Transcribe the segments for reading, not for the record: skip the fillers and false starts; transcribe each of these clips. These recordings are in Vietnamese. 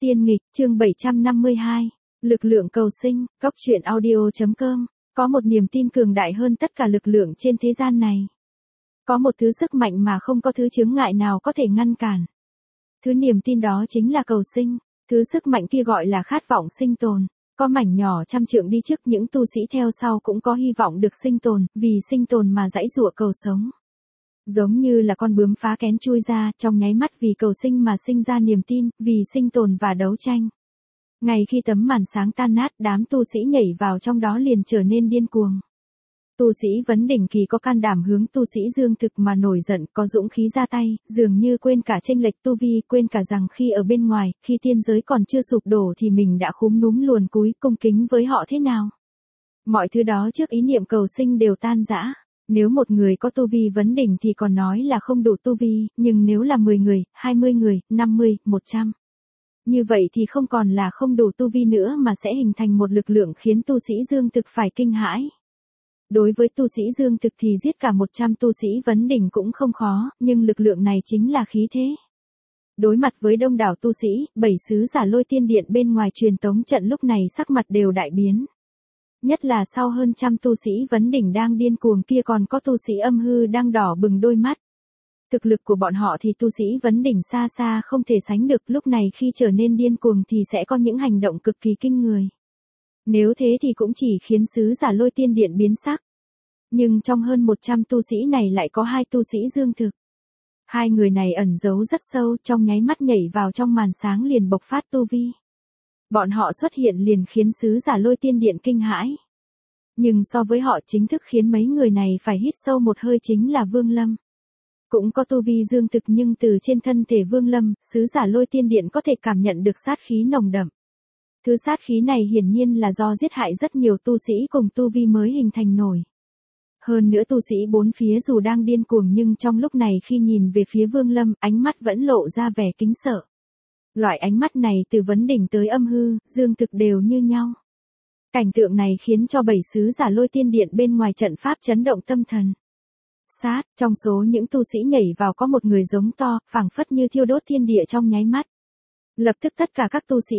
Tiên nghịch, chương 752. Lực lượng cầu sinh, Cốc truyện audio.com. Có một niềm tin cường đại hơn tất cả lực lượng trên thế gian này. Có một thứ sức mạnh mà không có thứ chướng ngại nào có thể ngăn cản. Thứ niềm tin đó chính là cầu sinh. Thứ sức mạnh kia gọi là khát vọng sinh tồn. Có mảnh nhỏ trăm trượng đi trước, những tu sĩ theo sau cũng có hy vọng được sinh tồn, vì sinh tồn mà giãy giụa cầu sống. Giống như là con bướm phá kén chui ra, trong nháy mắt vì cầu sinh mà sinh ra niềm tin, vì sinh tồn và đấu tranh. Ngay khi tấm màn sáng tan nát, đám tu sĩ nhảy vào trong đó liền trở nên điên cuồng. Tu sĩ vấn đỉnh kỳ có can đảm hướng tu sĩ dương thực mà nổi giận, có dũng khí ra tay, dường như quên cả chênh lệch tu vi, quên cả rằng khi ở bên ngoài, khi tiên giới còn chưa sụp đổ thì mình đã khúm núm luồn cúi cung kính với họ thế nào. Mọi thứ đó trước ý niệm cầu sinh đều tan rã. Nếu một người có tu vi vấn đỉnh thì còn nói là không đủ tu vi, nhưng nếu là 10 người, 20 người, 50, 100. Như vậy thì không còn là không đủ tu vi nữa mà sẽ hình thành một lực lượng khiến tu sĩ dương thực phải kinh hãi. Đối với tu sĩ dương thực thì giết cả 100 tu sĩ vấn đỉnh cũng không khó, nhưng lực lượng này chính là khí thế. Đối mặt với đông đảo tu sĩ, 7 sứ giả Lôi Tiên Điện bên ngoài truyền tống trận lúc này sắc mặt đều đại biến. Nhất là sau hơn trăm tu sĩ vấn đỉnh đang điên cuồng kia còn có tu sĩ âm hư đang đỏ bừng đôi mắt. Thực lực của bọn họ thì tu sĩ vấn đỉnh xa xa không thể sánh được, lúc này khi trở nên điên cuồng thì sẽ có những hành động cực kỳ kinh người. Nếu thế thì cũng chỉ khiến sứ giả Lôi Tiên Điện biến sắc. Nhưng trong hơn 100 tu sĩ này lại có 2 tu sĩ dương thực. 2 người này ẩn giấu rất sâu, trong nháy mắt nhảy vào trong màn sáng liền bộc phát tu vi. Bọn họ xuất hiện liền khiến sứ giả Lôi Tiên Điện kinh hãi. Nhưng so với họ, chính thức khiến mấy người này phải hít sâu một hơi chính là Vương Lâm. Cũng có tu vi dương thực nhưng từ trên thân thể Vương Lâm, sứ giả Lôi Tiên Điện có thể cảm nhận được sát khí nồng đậm. Thứ sát khí này hiển nhiên là do giết hại rất nhiều tu sĩ cùng tu vi mới hình thành nổi. Hơn nữa tu sĩ bốn phía dù đang điên cuồng nhưng trong lúc này khi nhìn về phía Vương Lâm, ánh mắt vẫn lộ ra vẻ kính sợ. Loại ánh mắt này từ vấn đỉnh tới âm hư, dương thực đều như nhau. Cảnh tượng này khiến cho 7 sứ giả Lôi Tiên Điện bên ngoài trận pháp chấn động tâm thần. Sát, trong số những tu sĩ nhảy vào có một người giống to, phảng phất như thiêu đốt thiên địa trong nháy mắt. Lập tức tất cả các tu sĩ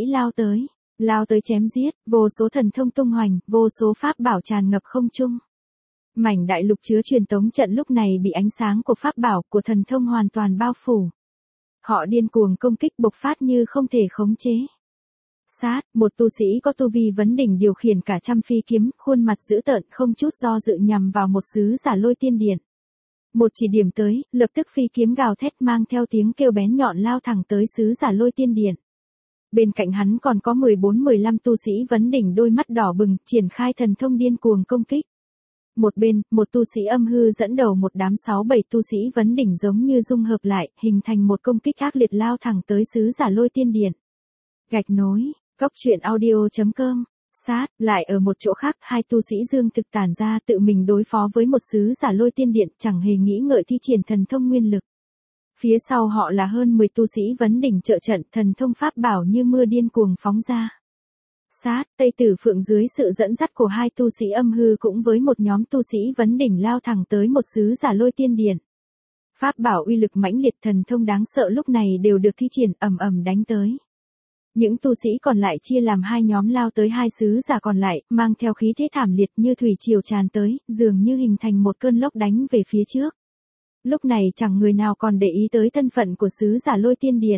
lao tới chém giết, vô số thần thông tung hoành, vô số pháp bảo tràn ngập không trung. Mảnh đại lục chứa truyền tống trận lúc này bị ánh sáng của pháp bảo, của thần thông hoàn toàn bao phủ. Họ điên cuồng công kích bộc phát như không thể khống chế. Sát, một tu sĩ có tu vi vấn đỉnh điều khiển cả trăm phi kiếm, khuôn mặt dữ tợn không chút do dự nhằm vào một sứ giả Lôi Tiên Điện. Một chỉ điểm tới, lập tức phi kiếm gào thét mang theo tiếng kêu bén nhọn lao thẳng tới sứ giả Lôi Tiên Điện. Bên cạnh hắn còn có 14-15 tu sĩ vấn đỉnh đôi mắt đỏ bừng, triển khai thần thông điên cuồng công kích. Một bên, một tu sĩ âm hư dẫn đầu một đám 6-7 tu sĩ vấn đỉnh giống như dung hợp lại, hình thành một công kích ác liệt lao thẳng tới sứ giả Lôi Tiên Điện. Gạch nối, Cốc truyện audio.com. Sát, lại ở một chỗ khác, 2 tu sĩ dương thực tản ra tự mình đối phó với một sứ giả Lôi Tiên Điện, chẳng hề nghĩ ngợi thi triển thần thông nguyên lực. Phía sau họ là hơn 10 tu sĩ vấn đỉnh trợ trận, thần thông pháp bảo như mưa điên cuồng phóng ra. Sát, Tây Tử Phượng dưới sự dẫn dắt của 2 tu sĩ âm hư cũng với một nhóm tu sĩ vấn đỉnh lao thẳng tới một sứ giả Lôi Tiên Điện. Pháp bảo uy lực mãnh liệt, thần thông đáng sợ lúc này đều được thi triển ầm ầm đánh tới. Những tu sĩ còn lại chia làm 2 nhóm lao tới 2 sứ giả còn lại, mang theo khí thế thảm liệt như thủy triều tràn tới, dường như hình thành một cơn lốc đánh về phía trước. Lúc này chẳng người nào còn để ý tới thân phận của sứ giả Lôi Tiên Điện.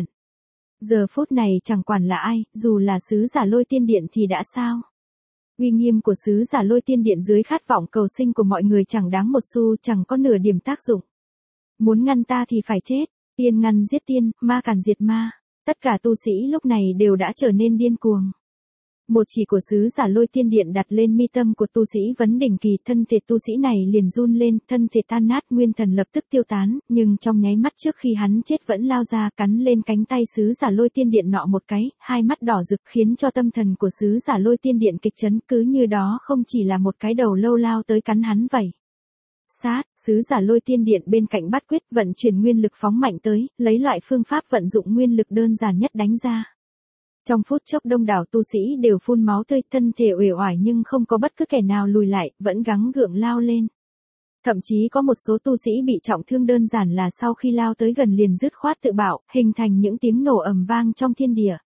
Giờ phút này chẳng quản là ai, dù là sứ giả Lôi Tiên Điện thì đã sao? Uy nghiêm của sứ giả Lôi Tiên Điện dưới khát vọng cầu sinh của mọi người chẳng đáng một xu, chẳng có nửa điểm tác dụng. Muốn ngăn ta thì phải chết, tiên ngăn giết tiên, ma càn diệt ma. Tất cả tu sĩ lúc này đều đã trở nên điên cuồng. Một chỉ của sứ giả Lôi Tiên Điện đặt lên mi tâm của tu sĩ vấn đỉnh kỳ, thân thể tu sĩ này liền run lên, thân thể tan nát, nguyên thần lập tức tiêu tán, nhưng trong nháy mắt trước khi hắn chết vẫn lao ra, cắn lên cánh tay sứ giả Lôi Tiên Điện nọ một cái, hai mắt đỏ rực khiến cho tâm thần của sứ giả Lôi Tiên Điện kịch chấn, cứ như đó không chỉ là một cái đầu lâu lao tới cắn hắn vậy. Sát, sứ giả Lôi Tiên Điện bên cạnh bắt quyết vận chuyển nguyên lực phóng mạnh tới, lấy loại phương pháp vận dụng nguyên lực đơn giản nhất đánh ra. Trong phút chốc đông đảo tu sĩ đều phun máu tươi, thân thể uể oải nhưng không có bất cứ kẻ nào lùi lại, vẫn gắng gượng lao lên. Thậm chí có một số tu sĩ bị trọng thương đơn giản là sau khi lao tới gần liền dứt khoát tự bạo, hình thành những tiếng nổ ầm vang trong thiên địa.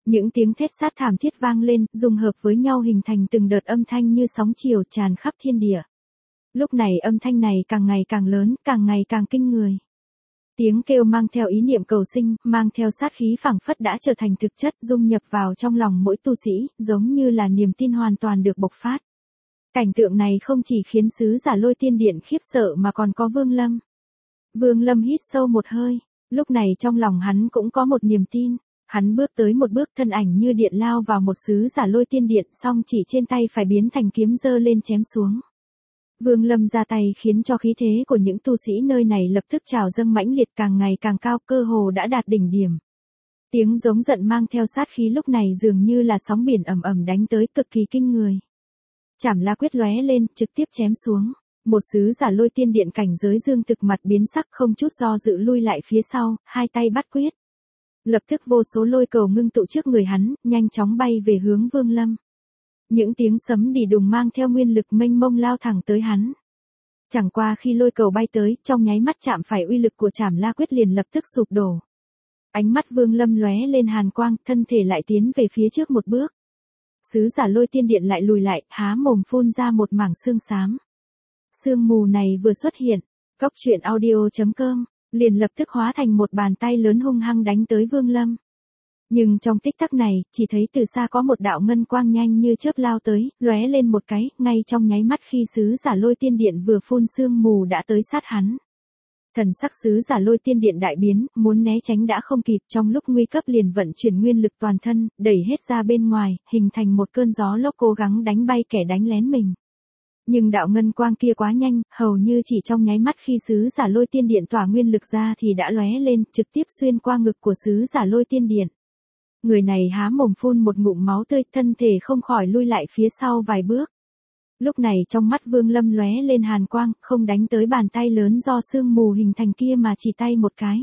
Những tiếng thét sát thảm thiết vang lên, dung hợp với nhau hình thành từng đợt âm thanh như sóng chiều tràn khắp thiên địa. Lúc này âm thanh này càng ngày càng lớn, càng ngày càng kinh người. Tiếng kêu mang theo ý niệm cầu sinh, mang theo sát khí phảng phất đã trở thành thực chất, dung nhập vào trong lòng mỗi tu sĩ, giống như là niềm tin hoàn toàn được bộc phát. Cảnh tượng này không chỉ khiến sứ giả Lôi Tiên Điện khiếp sợ mà còn có Vương Lâm. Vương Lâm hít sâu một hơi, lúc này trong lòng hắn cũng có một niềm tin. Hắn bước tới một bước, thân ảnh như điện lao vào một sứ giả Lôi Tiên Điện, song chỉ trên tay phải biến thành kiếm giơ lên chém xuống. Vương Lâm ra tay khiến cho khí thế của những tu sĩ nơi này lập tức trào dâng mãnh liệt, càng ngày càng cao, cơ hồ đã đạt đỉnh điểm. Tiếng giống giận mang theo sát khí lúc này dường như là sóng biển ầm ầm đánh tới, cực kỳ kinh người. Chảm La Quyết lóe lên, trực tiếp chém xuống. Một sứ giả Lôi Tiên Điện cảnh giới dương thực mặt biến sắc, không chút do dự lui lại phía sau, hai tay bắt quyết. Lập tức vô số lôi cầu ngưng tụ trước người hắn, nhanh chóng bay về hướng Vương Lâm. Những tiếng sấm đì đùng mang theo nguyên lực mênh mông lao thẳng tới hắn. Chẳng qua khi lôi cầu bay tới, trong nháy mắt chạm phải uy lực của Trảm La Quyết liền lập tức sụp đổ. Ánh mắt Vương Lâm lóe lên hàn quang, thân thể lại tiến về phía trước một bước. Sứ giả Lôi Tiên Điện lại lùi lại, há mồm phun ra một mảng sương xám. Sương mù này vừa xuất hiện, Cốc Truyện Audio.com liền lập tức hóa thành một bàn tay lớn hung hăng đánh tới Vương Lâm. Nhưng trong tích tắc này, chỉ thấy từ xa có một đạo ngân quang nhanh như chớp lao tới, lóe lên một cái, ngay trong nháy mắt khi sứ giả Lôi Tiên Điện vừa phun sương mù đã tới sát hắn. Thần sắc sứ giả Lôi Tiên Điện đại biến, muốn né tránh đã không kịp, trong lúc nguy cấp liền vận chuyển nguyên lực toàn thân, đẩy hết ra bên ngoài, hình thành một cơn gió lốc cố gắng đánh bay kẻ đánh lén mình. Nhưng đạo ngân quang kia quá nhanh, hầu như chỉ trong nháy mắt khi sứ giả Lôi Tiên Điện tỏa nguyên lực ra thì đã lóe lên, trực tiếp xuyên qua ngực của sứ giả Lôi Tiên Điện. Người này há mồm phun một ngụm máu tươi, thân thể không khỏi lui lại phía sau vài bước. Lúc này trong mắt Vương Lâm lóe lên hàn quang, không đánh tới bàn tay lớn do sương mù hình thành kia mà chỉ tay một cái.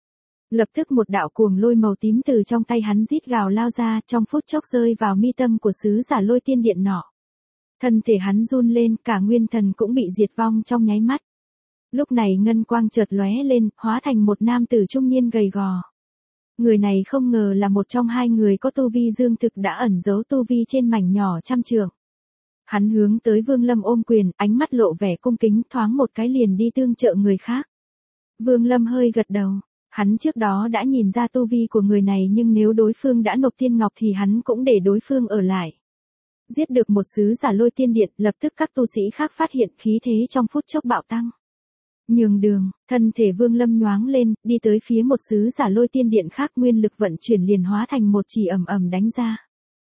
Lập tức một đạo cuồng lôi màu tím từ trong tay hắn rít gào lao ra, trong phút chốc rơi vào mi tâm của sứ giả Lôi Tiên Điện nọ. Thân thể hắn run lên, cả nguyên thần cũng bị diệt vong trong nháy mắt. Lúc này ngân quang chợt lóe lên, hóa thành một nam tử trung niên gầy gò. Người này không ngờ là một trong hai người có tu vi dương thực đã ẩn giấu tu vi trên mảnh nhỏ trăm trượng. Hắn hướng tới Vương Lâm ôm quyền, ánh mắt lộ vẻ cung kính, thoáng một cái liền đi tương trợ người khác. Vương Lâm hơi gật đầu, hắn trước đó đã nhìn ra tu vi của người này, nhưng nếu đối phương đã nộp tiên ngọc thì hắn cũng để đối phương ở lại. Giết được một sứ giả Lôi Tiên Điện, lập tức các tu sĩ khác phát hiện khí thế trong phút chốc bạo tăng. Nhường đường, thân thể Vương Lâm nhoáng lên, đi tới phía một sứ giả Lôi Tiên Điện khác, nguyên lực vận chuyển liền hóa thành một chỉ ầm ầm đánh ra.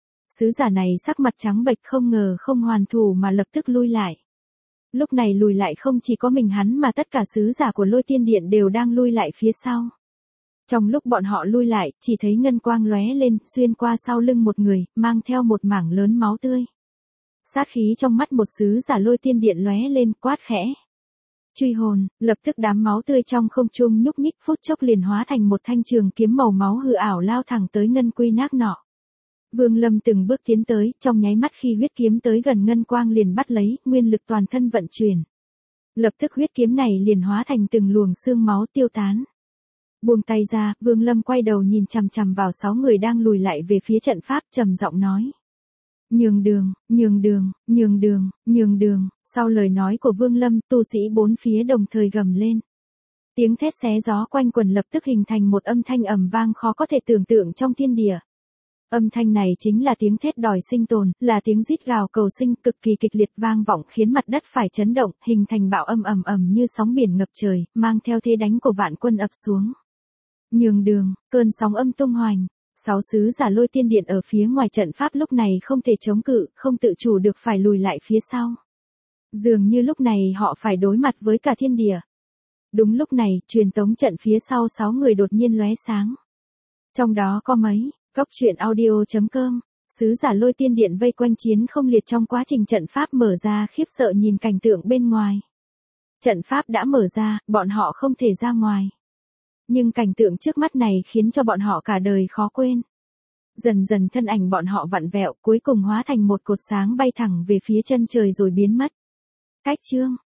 Sứ giả này sắc mặt trắng bệch, không ngờ không hoàn thủ mà lập tức lui lại. Lúc này lùi lại không chỉ có mình hắn mà tất cả sứ giả của Lôi Tiên Điện đều đang lui lại phía sau. Trong lúc bọn họ lui lại, chỉ thấy ngân quang lóe lên, xuyên qua sau lưng một người, mang theo một mảng lớn máu tươi. Sát khí trong mắt một sứ giả Lôi Tiên Điện lóe lên, quát khẽ. Truy hồn, lập tức đám máu tươi trong không trung nhúc nhích, phút chốc liền hóa thành một thanh trường kiếm màu máu hư ảo lao thẳng tới ngân quy nác nọ. Vương Lâm từng bước tiến tới, trong nháy mắt khi huyết kiếm tới gần ngân quang liền bắt lấy, nguyên lực toàn thân vận chuyển. Lập tức huyết kiếm này liền hóa thành từng luồng xương máu tiêu tán. Buông tay ra, Vương Lâm quay đầu nhìn chằm chằm vào 6 người đang lùi lại về phía trận pháp, trầm giọng nói. Nhường đường, nhường đường, nhường đường, nhường đường. Sau lời nói của Vương Lâm, tu sĩ bốn phía đồng thời gầm lên. Tiếng thét xé gió quanh quần lập tức hình thành một âm thanh ầm vang khó có thể tưởng tượng trong thiên địa. Âm thanh này chính là tiếng thét đòi sinh tồn, là tiếng rít gào cầu sinh cực kỳ kịch liệt vang vọng khiến mặt đất phải chấn động, hình thành bão âm ầm ầm như sóng biển ngập trời, mang theo thế đánh của vạn quân ập xuống. Nhường đường, cơn sóng âm tung hoành. 6 sứ giả Lôi Tiên Điện ở phía ngoài trận pháp lúc này không thể chống cự, không tự chủ được phải lùi lại phía sau. Dường như lúc này họ phải đối mặt với cả thiên địa. Đúng lúc này, truyền tống trận phía sau 6 người đột nhiên lóe sáng. Trong đó có mấy, Cốc Truyện Audio.com, sứ giả Lôi Tiên Điện vây quanh chiến không liệt trong quá trình trận pháp mở ra, khiếp sợ nhìn cảnh tượng bên ngoài. Trận pháp đã mở ra, bọn họ không thể ra ngoài. Nhưng cảnh tượng trước mắt này khiến cho bọn họ cả đời khó quên. Dần dần thân ảnh bọn họ vặn vẹo, cuối cùng hóa thành một cột sáng bay thẳng về phía chân trời rồi biến mất. Cách chương